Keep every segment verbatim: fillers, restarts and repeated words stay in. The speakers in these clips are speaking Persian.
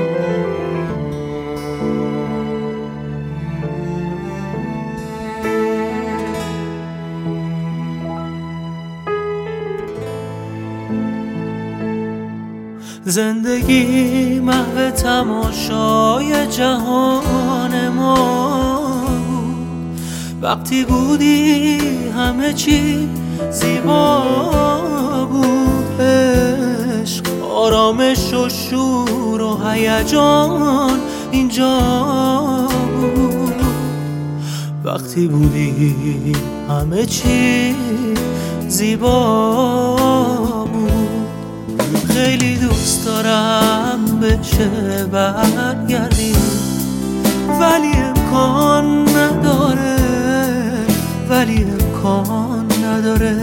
زندگی محو تماشای جهان ما بود. وقتی بودی همه چی زیبا بود. عشق، آرامش و شور و هیجان اینجا بود. وقتی بودی همه چی زیبا بود. خیلی دوست دارم بشه برگردی، ولی امکان نداره، ولی امکان نداره.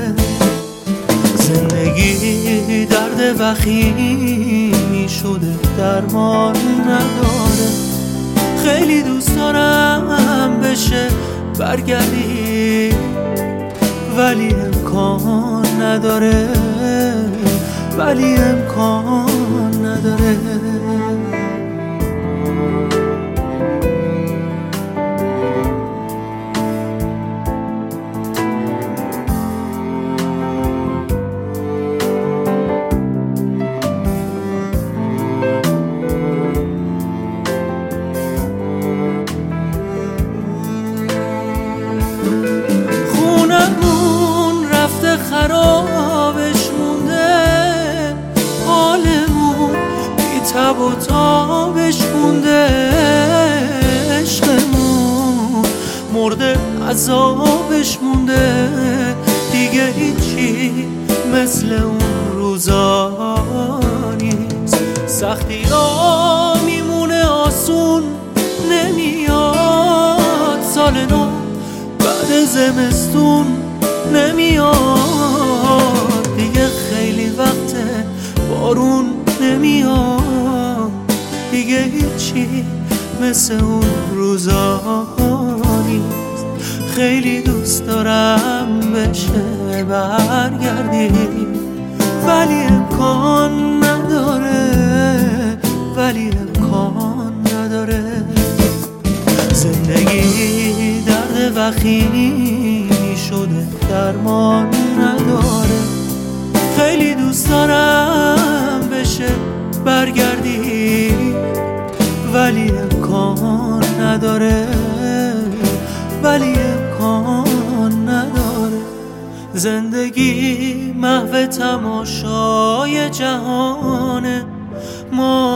زندگی درد وخیمی شده، درمان نداره. خیلی دوست دارم بشه برگردی، ولی امکان نداره، ولی امکان نداره. خونمون رفته خرابش مونده، حالمون بی تب و تابش مونده. عشقمون مرده عذابش مونده. دیگه هیچی مثل اون روزا نیست. سختی ها میمونه آسون نمیاد. سال نو بعد زمستون نمیاد. دیگه خیلی وقته بارون نمیاد. دیگه هیچی مثل اون روزا نیست. خیلی دوست دارم بشه برگردی، ولی امکان نداره، ولی امکان نداره. زندگی درد وخیمی شده، درمان نداره. خیلی دوست دارم بشه برگردی، ولی امکان نداره، ولی امکان نداره. زندگی محو تماشای جهان ما